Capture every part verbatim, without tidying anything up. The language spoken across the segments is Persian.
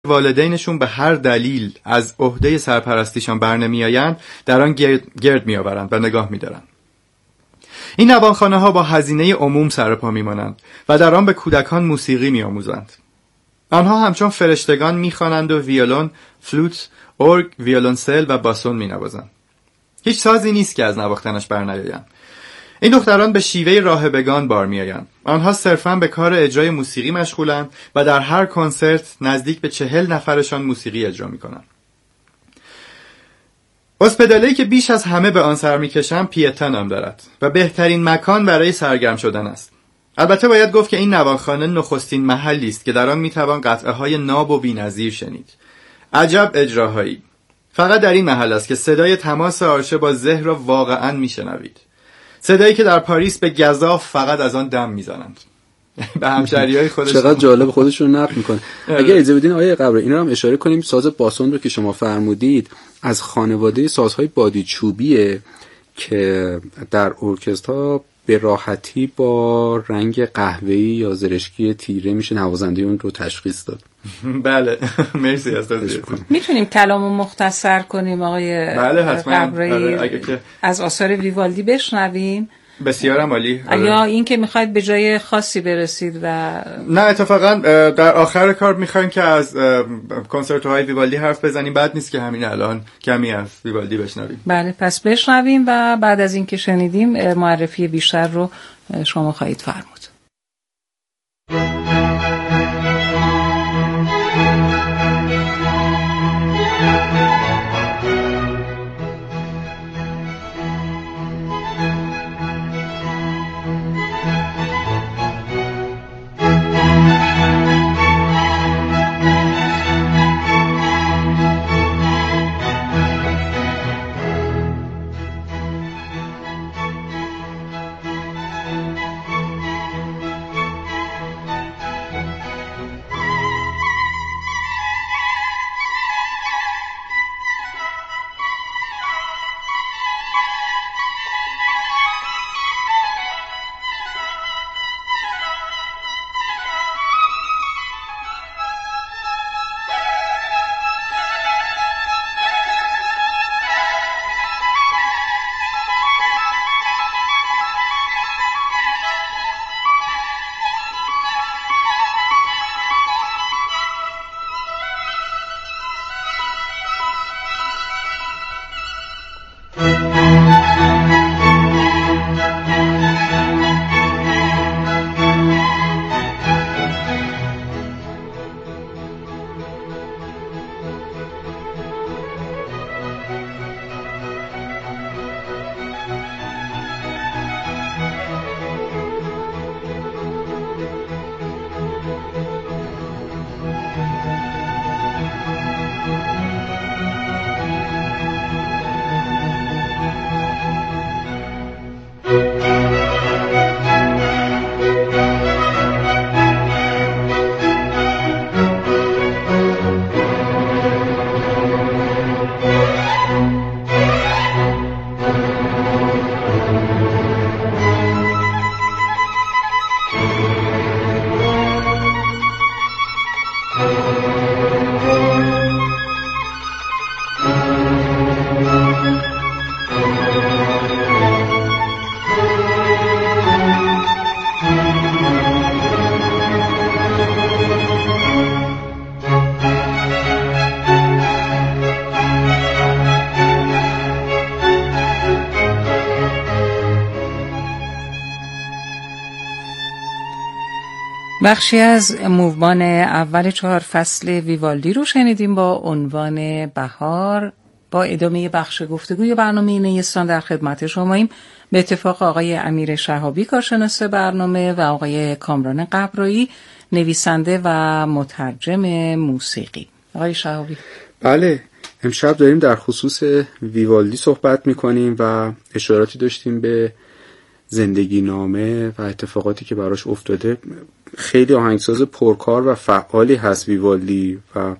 والدینشون به هر دلیل از عهده سرپرستیشان برنمیآیند در آن گرد میآورند و نگاه می‌دارند. این نوانخانه ها با هزینه عموم سر پا میمانند و در آن به کودکان موسیقی میآموزند. آنها همچون فرشتگان میخوانند و ویولون، فلوت، ارگ، ویولنسل و باسون مینوازند. هیچ سازی نیست که از نواختنش برنیایند. این دختران به شیوه راهبگان بار میآیند. آنها صرفاً به کار اجرای موسیقی مشغولند و در هر کنسرت نزدیک به چهل نفرشان موسیقی اجرا میکنند. اسپداله‌ای که بیش از همه به آن سر میکشم پیتا نام دارد و بهترین مکان برای سرگرم شدن است. البته باید گفت که این نوانخانه نخستین محلی است که در آن میتوان قطعه های ناب و بی‌نظیر شنید. عجب اجراهایی! فقط در این محل است که صدای تماس آرشه با ذهن را واقعاً میشنوید. صدایی که در پاریس به گزاف فقط از آن دم میزنند. به همشریای خودشون چقدر جالب خودشون نقل میکنه. اگه اجازه بدین آقای قبری این رو هم اشاره کنیم، ساز باسون رو که شما فرمودید از خانواده سازهای بادی چوبیه که در ارکسترها به راحتی با رنگ قهوه‌ای یا زرشکی تیره میشه نوازنده اون رو تشخیص داد. بله مرسی از توضیحتون. میتونیم کلامو مختصر کنیم آقای بله حتما. قبری از آثار ویوالدی بشنویم. بسیارم عالی. یا این که میخواید به جای خاصی برسید و نه اتفاقا در آخر کار میخوایم که از کنسرتوهای ویوالدی حرف بزنیم، بعد نیست که همین الان کمی از ویوالدی بشنویم. بله پس بشنویم و بعد از این که شنیدیم معرفی بیشتر رو شما خواهید فرمود. بخشی از موومان اول چهار فصل ویوالدی رو شنیدیم با عنوان بهار. با ادامه بخش گفتگوی برنامه نیستان در خدمت شماییم. به اتفاق آقای امیر شهابی کارشناس برنامه و آقای کامران قبرایی نویسنده و مترجم موسیقی. آقای شهابی. بله امشب داریم در خصوص ویوالدی صحبت میکنیم و اشاراتی داشتیم به زندگی نامه و اتفاقاتی که براش افتاده. خیلی آهنگساز پرکار و فعالی هست ویوالدی و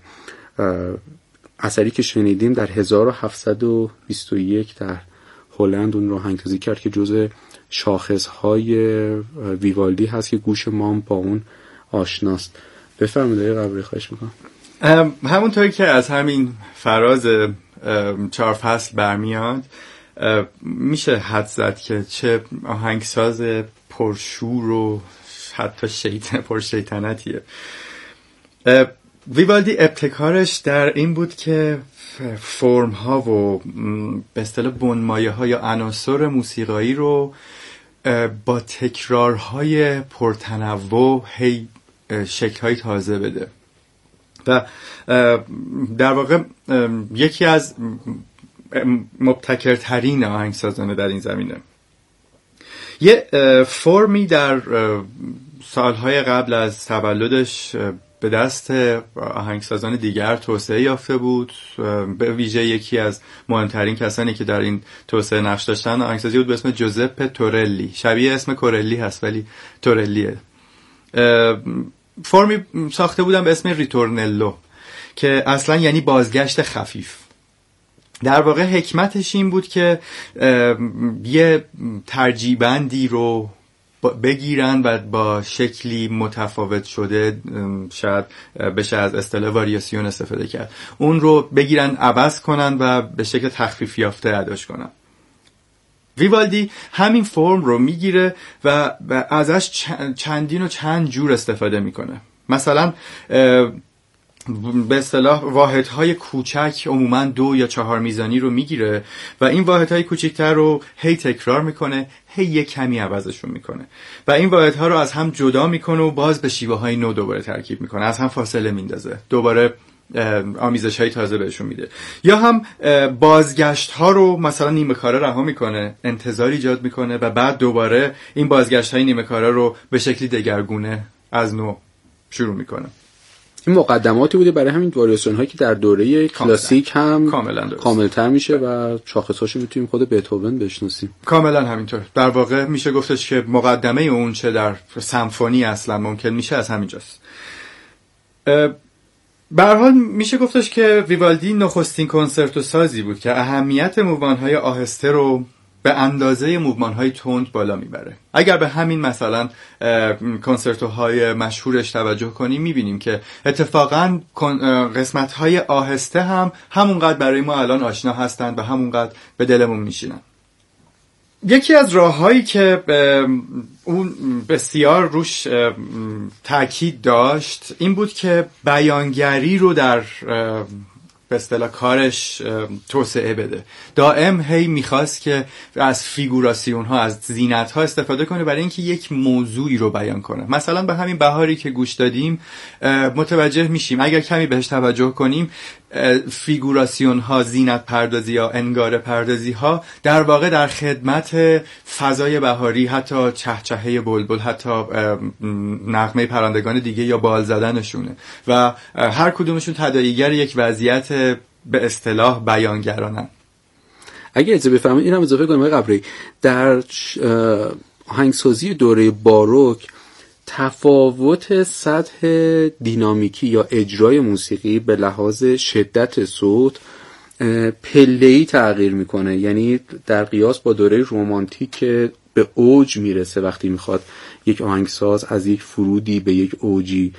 اثری که شنیدیم در هزار و هفتصد و بیست و یک در هلند اون رو آهنگسازی کرد که جزء شاخصهای ویوالدی هست که گوش ما با اون آشناست. بفرمایید آقای قبری خواهش میکنم. همونطوری که از همین فراز چهار فصل برمیاد میشه حد زد که چه آهنگساز پرشور و حتی شیطن پرشیطنتیه. ویوالدی ابتکارش در این بود که فرم ها و به اصطلاح بنمایه ها یا عناصر موسیقایی رو با تکرارهای پرتنوع هی شکل‌های تازه بده و در واقع یکی از مبتکرترین آهنگسازانه در این زمینه. یه فرمی در سالهای قبل از تولدش به دست آهنگسازان دیگر توسعه یافته بود. به ویژه یکی از مهمترین کسانی که در این توسعه نقش داشتن آهنگسازی بود به اسم جوزپه تورلی. شبیه اسم کورلی هست ولی تورلیه. فرمی ساخته بودن به اسم ریتورنلو که اصلا یعنی بازگشت خفیف. در واقع حکمتش این بود که یه ترجیبندی رو بگیرن و با شکلی متفاوت شده، شاید بشه از اصطلاح واریاسیون استفاده کرد، اون رو بگیرن عوض کنن و به شکل تخفیف یافته اداش کنن. ویوالدی همین فرم رو میگیره و ازش چندین و چند جور استفاده میکنه. مثلا به اصطلاح واحدهای کوچک عموما دو یا چهار میزانی رو میگیره و این واحدهای کوچکتر رو هی تکرار میکنه، هی یک کمی عوضشون میکنه و این واحدها رو از هم جدا میکنه و باز به شیوه های نو دوباره ترکیب میکنه، از هم فاصله میندازه، دوباره آمیزش های تازه بهشون میده. یا هم بازگشت ها رو مثلا نیمه کاره رها میکنه، انتظار ایجاد میکنه و بعد دوباره این بازگشت های نیمه کاره رو به شکلی دگرگونه از نو شروع میکنه. این مقدماتی بوده برای همین واریاسیون هایی که در دوره کلاسیک هم کاملتر میشه و شاخصاشو میتونیم خود بتهوون بشناسیم. کاملا همینطور. در واقع میشه گفتش که مقدمه اون چه در سمفونی اصلا ممکن میشه از همینجاست. به هر حال میشه گفتش که ویوالدی نخستین کنسرتو سازی بود که اهمیت موومان‌های آهسته رو به اندازه موومان‌های تند بالا میبره. اگر به همین مثلا کنسرتوهای مشهورش توجه کنیم میبینیم که اتفاقاً قسمت‌های آهسته هم همونقدر برای ما الان آشنا هستند و همونقدر به دلمون میشینن. یکی از راه‌هایی که اون بسیار روش تاکید داشت این بود که بیانگری رو در به اصطلاح کارش توسعه بده. دائم هی میخواست که از فیگوراسیون ها، از زینت ها استفاده کنه برای اینکه یک موضوعی رو بیان کنه. مثلا به همین بهاری که گوش دادیم متوجه میشیم اگر کمی بهش توجه کنیم فیگوراسیون ها، زینت پردازی ها، انگار پردازی ها در واقع در خدمت فضای بهاری، حتی چهچهه بلبل، حتی نغمه پرندگان دیگه یا بال زدنشونه و هر کدومشون تداعیگر یک وضعیت به اصطلاح بیانگرانن. اگه اجازه بفرمایید اینم اضافه کنم آقای قبری، در آهنگسازی دوره باروک تفاوت سطح دینامیکی یا اجرای موسیقی به لحاظ شدت صوت پله‌ای تغییر میکنه. یعنی در قیاس با دوره رمانتیک که به اوج میرسه وقتی میخواد یک آهنگساز از یک فرودی به یک اوجی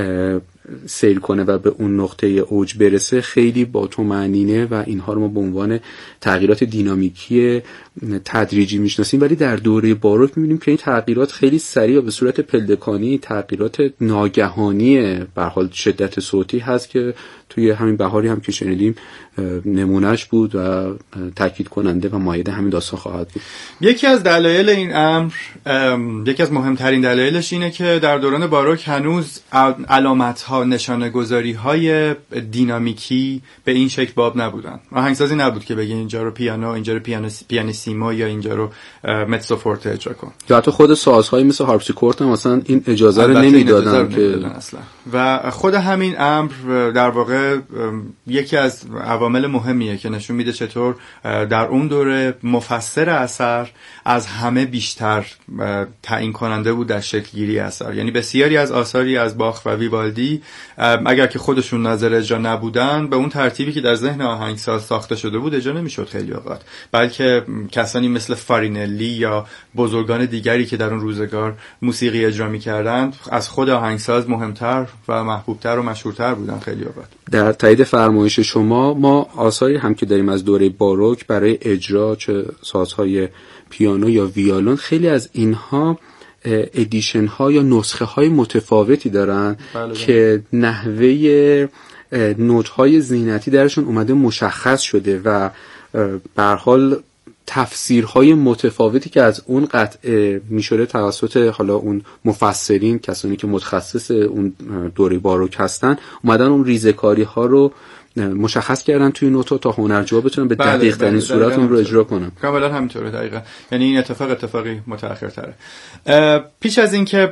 سیر کنه و به اون نقطه اوج برسه، خیلی با طمأنینه و اینها رو ما به عنوان تغییرات دینامیکی تدریجی میشناسیم. ولی در دوره باروک میبینیم که این تغییرات خیلی سریع و به صورت پلدکانی، تغییرات ناگهانی به هر حال شدت صوتی هست که توی همین بهاری هم که شنیدیم نمونهش بود و تاکید کننده و مایه همین داستان خواهد بود. یکی از دلایل این امر، یکی از مهمترین دلایلش اینه که در دوران باروک هنوز علامت‌ها، نشانه‌گذاری‌های دینامیکی به این شکل باب نبودن. آهنگسازی نبود که بگی اینجا رو پیانو، اینجا رو پیانو پیانیسیمو یا اینجا رو متسو فورته اجرا کن. یا حتی خود سازهای مثل هارپسیکورد هم مثلا این اجازه رو نمیدادن که اصلا. و خود همین امر در واقع واقع یکی از عوامل مهمیه که نشون میده چطور در اون دوره مفسر اثر از همه بیشتر تعیین کننده بود در شکلگیری اثر. یعنی بسیاری از آثاری از باخ و ویوالدی اگر که خودشون ناظر اجرا نبودن به اون ترتیبی که در ذهن آهنگساز ساخته شده بود اجرا نمیشد خیلی اوقات، بلکه کسانی مثل فارینلی یا بزرگان دیگری که در اون روزگار موسیقی اجرا می‌کردند از خود آهنگساز مهمتر و محبوبتر و مشهورتر بودن خیلی اوقات. در تایید فرمایش شما، ما آثاری هم که داریم از دوره باروک برای اجرا، چه سازهای پیانو یا ویولون، خیلی از اینها ادیشن ها یا نسخه های متفاوتی دارن بله که نحوه نوت های زینتی درشون اومده مشخص شده و به هر حال تفسیرهای متفاوتی که از اون قطعه میشده توسط حالا اون مفسرین، کسانی که متخصص اون دوره باروک هستن، اومدن اون ریزه‌کاری ها رو مشخص کردن توی نوتا تا هنرجوها بتونن به دقیق ترین صورت اون رو اجرا کنن. کاملا همینطوره دقیقاً. یعنی این اتفاق اتفاقی متأخرتره. پیش از این که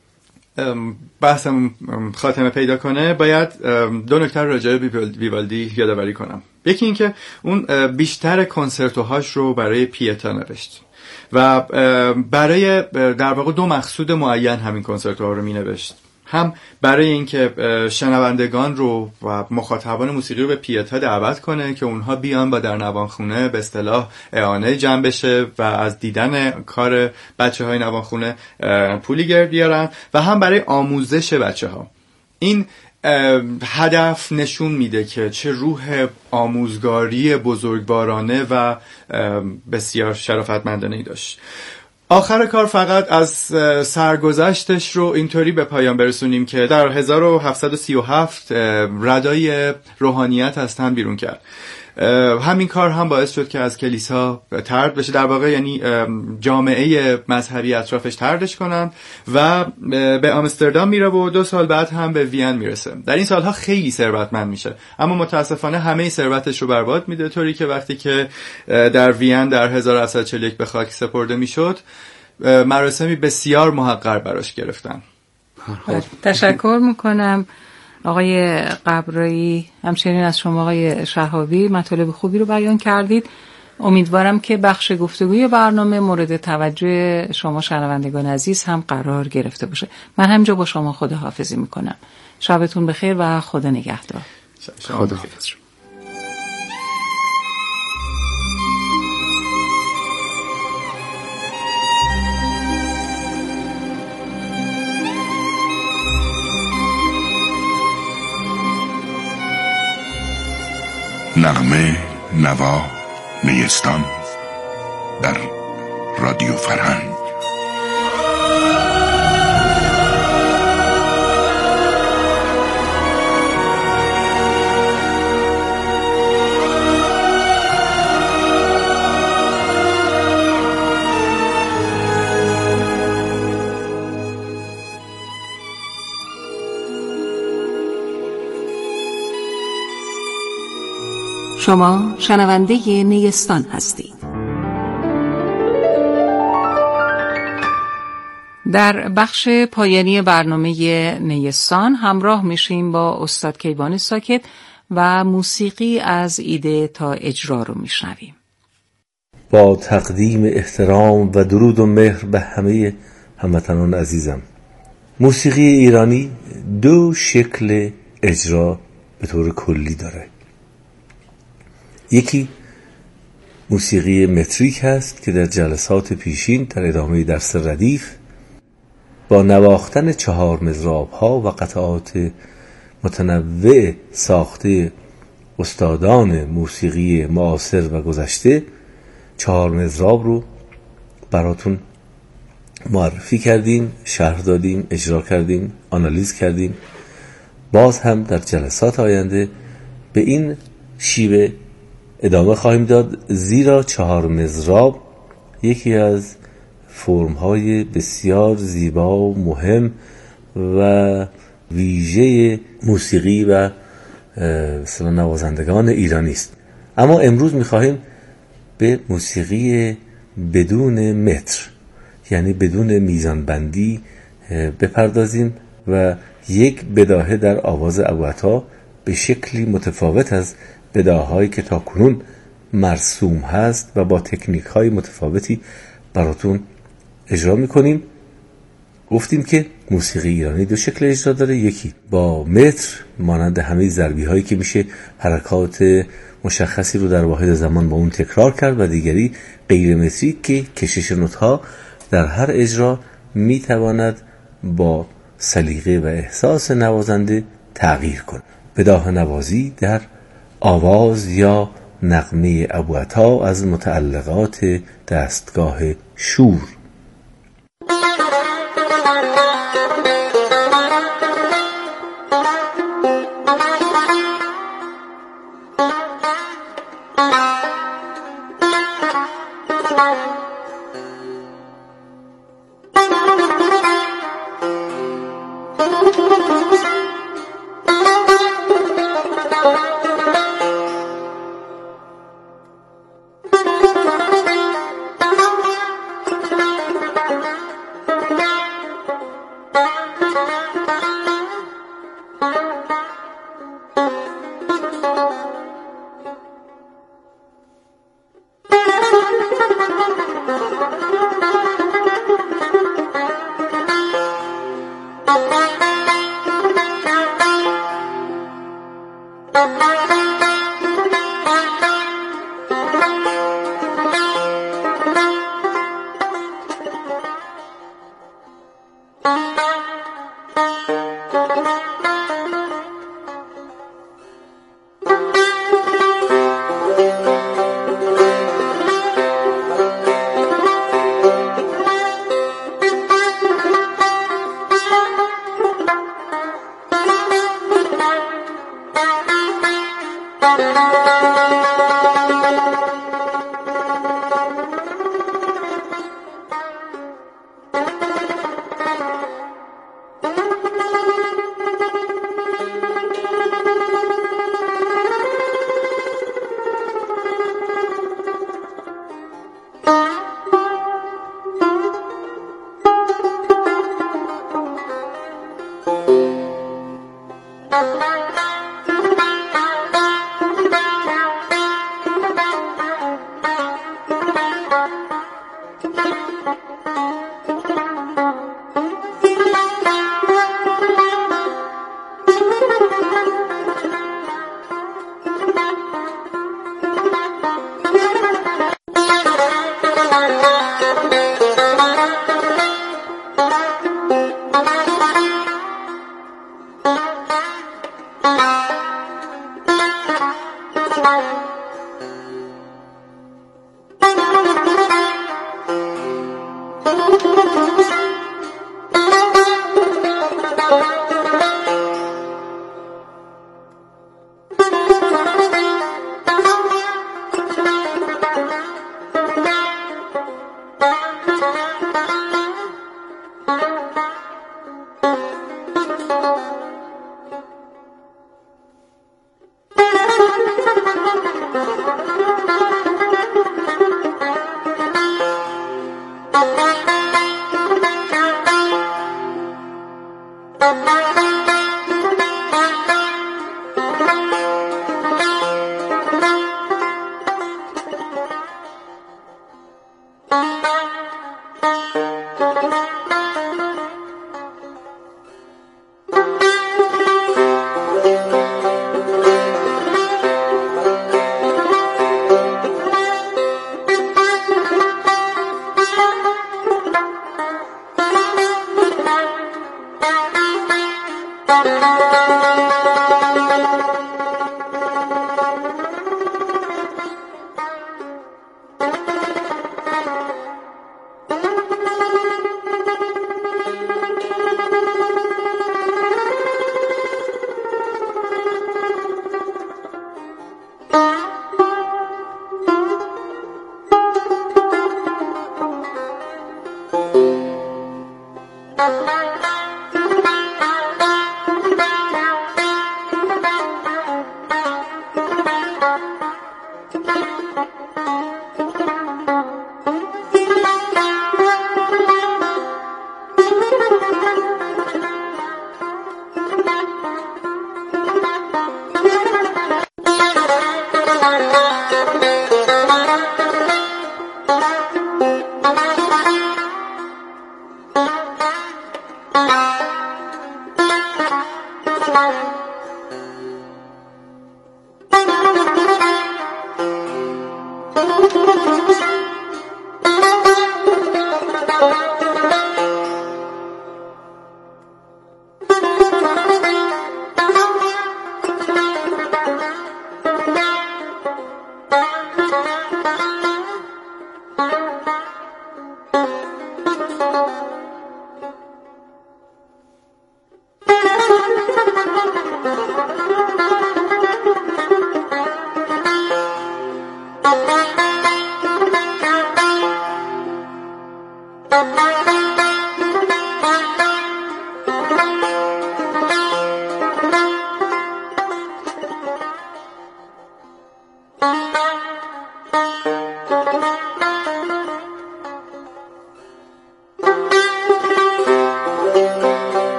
بحثم خاتمه پیدا کنه باید دو نکته راجع به ویوالدی یادآوری کنم. یکی این که اون بیشتر کنسرتوهاش رو برای پیتا نوشت و برای در واقع دو مقصود معین همین کنسرتوها رو می نوشت. هم برای اینکه شنوندگان رو و مخاطبان موسیقی رو به پیتا دعوت کنه که اونها بیان با در نوانخونه به اصطلاح اعانه جمع بشه و از دیدن کار بچه‌های نوانخونه پولی گرد بیارن، و هم برای آموزش بچه‌ها. این هدف نشون میده که چه روح آموزگاری بزرگوارانه و بسیار شرافتمندانه‌ای داشت. آخر کار فقط از سرگذشتش رو اینطوری به پایان برسونیم که در هزار و هفتصد و سی و هفت ردای روحانیت از تن بیرون کرد. همین کار هم باعث شد که از کلیسا طرد بشه، در واقع یعنی جامعه مذهبی اطرافش طردش کنن و به آمستردام میره و دو سال بعد هم به وین میرسه. در این سالها خیلی ثروتمند میشه، اما متاسفانه همه ثروتش رو برباد میده، طوری که وقتی که در وین در هزار و هفتصد و چهل و یک به خاک سپرده میشد مراسمی بسیار محقر براش گرفتن. تشکر میکنم آقای قبرایی، همچنین از شما آقای شهابی، مطالب خوبی رو بیان کردید. امیدوارم که بخش گفتگوی برنامه مورد توجه شما شنوندگان عزیز هم قرار گرفته باشه. من همینجا با شما خداحافظی میکنم. شبتون بخیر و خدا نگهدار. خداحافظ. نغمه، نوا، نیستان در رادیو فرهنگ. شما شنونده نیستان هستید. در بخش پایانی برنامه نیستان همراه میشیم با استاد کیوان ساکت و موسیقی از ایده تا اجرا رو میشنویم. با تقدیم احترام و درود و مهر به همه هموطنان عزیزم، موسیقی ایرانی دو شکل اجرا به طور کلی داره. یکی موسیقی متریک هست که در جلسات پیشین در ادامه درس ردیف با نواختن چهار مضراب ها و قطعات متنوع ساخته استادان موسیقی معاصر و گذشته چهار مضراب رو براتون معرفی کردیم، شرح دادیم، اجرا کردیم، آنالیز کردیم. باز هم در جلسات آینده به این شیوه ادامه خواهیم داد، زیرا چهار مضراب یکی از فرم‌های بسیار زیبا و مهم و ویژه موسیقی و مثلا نوازندگان ایرانی است. اما امروز می‌خواهیم به موسیقی بدون متر، یعنی بدون میزانبندی بپردازیم و یک بداهه در آواز ابوعطا به شکلی متفاوت از بداهایی که تا کنون مرسوم هست و با تکنیک های متفاوتی براتون اجرا میکنیم. گفتیم که موسیقی ایرانی دو شکل اجرا داره، یکی با متر مانند همه ضربی هایی که میشه حرکات مشخصی رو در واحد زمان با اون تکرار کرد، و دیگری غیر متری که کشش نوت ها در هر اجرا میتواند با سلیقه و احساس نوازنده تغییر کنه. بداهه نوازی در آواز یا نغمه ابوعطا از متعلقات دستگاه شور.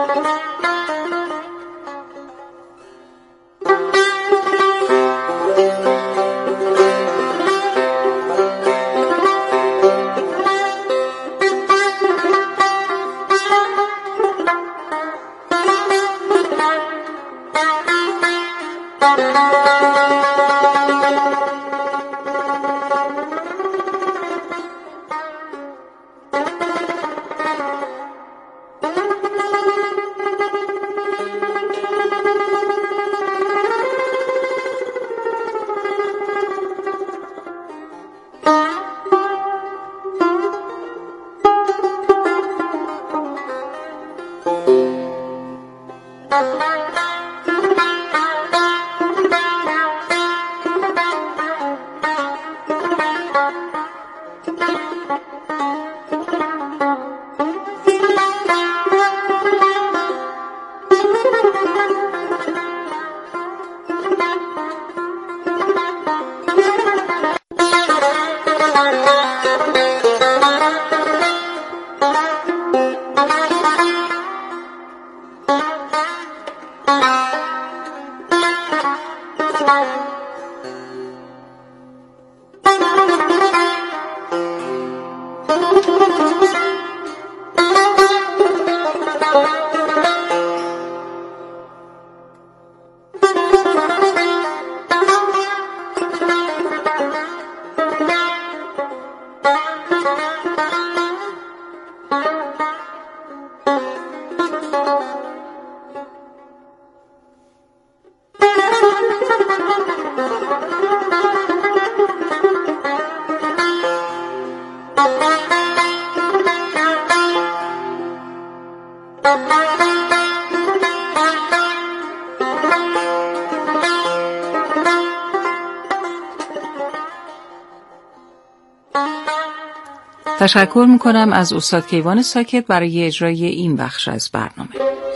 تشکر میکنم از استاد کیوان ساکت برای اجرای این بخش از برنامه.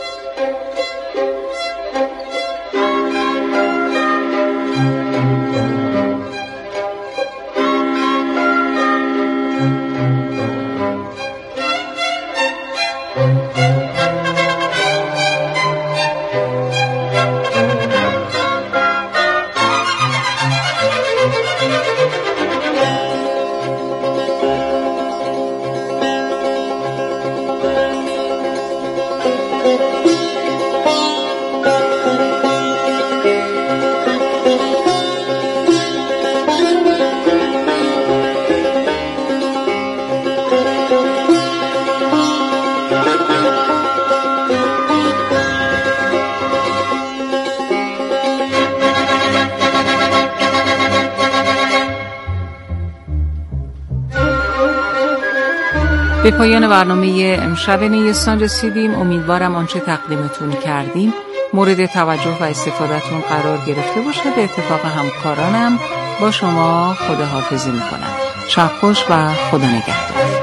به پایان برنامه امشب نیستان رسیدیم. امیدوارم آنچه تقدیمتون کردیم مورد توجه و استفادهتون قرار گرفته باشه. به اتفاق همکارانم با شما خداحافظی میکنم. شب خوش و خدا نگهدار.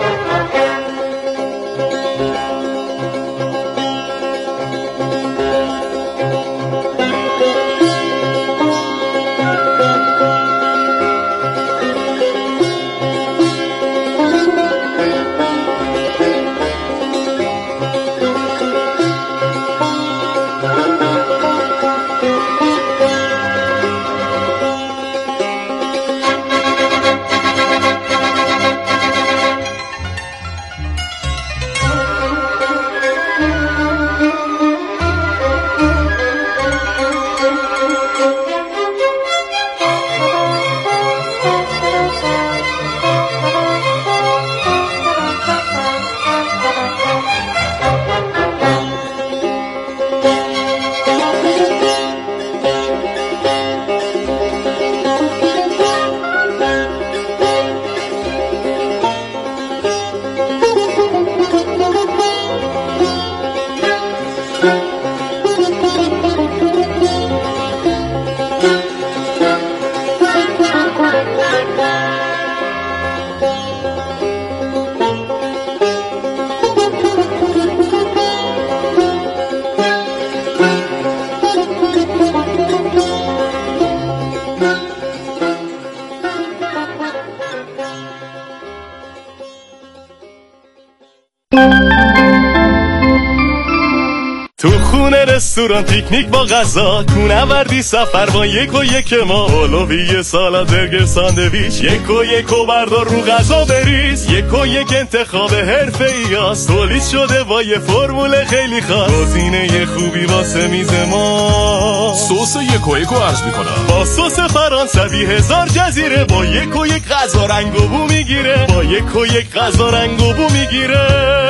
تو خونه رستوران پیکنیک با غذا، کوهنوردی سفر با یک و یک ما، اولوی سالاد برگر ساندویچ، یک و یک و بردار رو غذا بریز، یک و یک انتخاب حرفه‌ایاست، تولید شده با یه فرمول خیلی خاص، گزینه خوبی واسه میز ما. سس یک و یک رو عرض میکنم با سس فرانسوی هزار جزیره، با یک و یک غذا رنگ و بو میگیره، با یک و یک غذا رنگ و بو میگیره.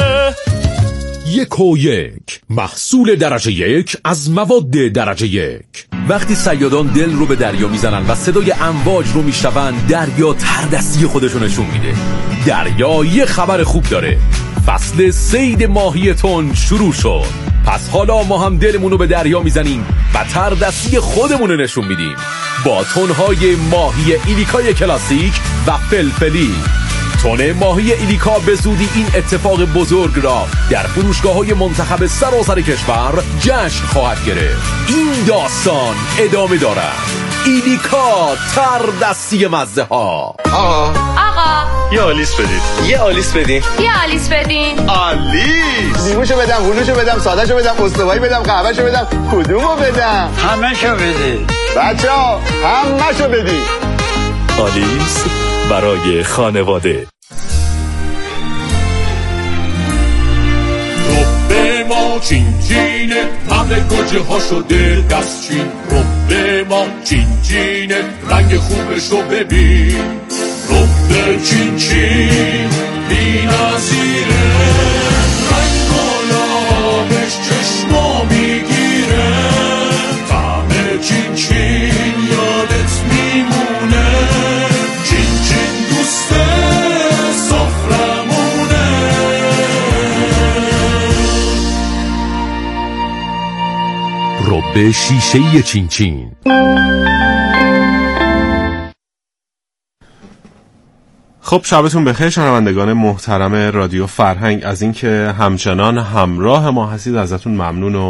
یک و یک، محصول درجه یک از مواد درجه یک. وقتی صیادان دل رو به دریا میزنن و صدای امواج رو میشنون، دریا تردستی خودشو نشون میده. دریا یه خبر خوب داره، فصل صید ماهی تن شروع شد. پس حالا ما هم دلمون رو به دریا میزنیم و تردستی خودمون رو نشون میدیم با تنهای ماهی ایلیکای کلاسیک و فلفلی. تن ماهی ایلیکا به زودی این اتفاق بزرگ را در فروشگاه‌های منتخب سراسر کشور جشن خواهد گرفت. این داستان ادامه دارد. ایلیکا تردستی مزه ها. آقا آقا یه آلیس بدید. یه آلیس بدین. یه آلیس بدین. آلیس. لیموشو بدم، هلوشو بدم، سادهشو بدم، استوایی بدم، قهوهشو بدم، کدومو بدم؟ همه‌شو بدید. بچه‌ها همه‌شو بدید. آلیس برای خانواده. رب ما چین چینه، همه گوجه ها شده دستچین. رب ما چین چینه، رنگ خوبش رو ببین. رب چین چین بی نظیره، رنگ و لابش چشما میگیره. طعم چین چین یادت میمونه، چین چین دوست سفرمونه. رب شیشه چین چین. خب شبتون بخیر شنوندگان محترم رادیو فرهنگ. از اینکه همچنان همراه ما هستید ازتون ممنون و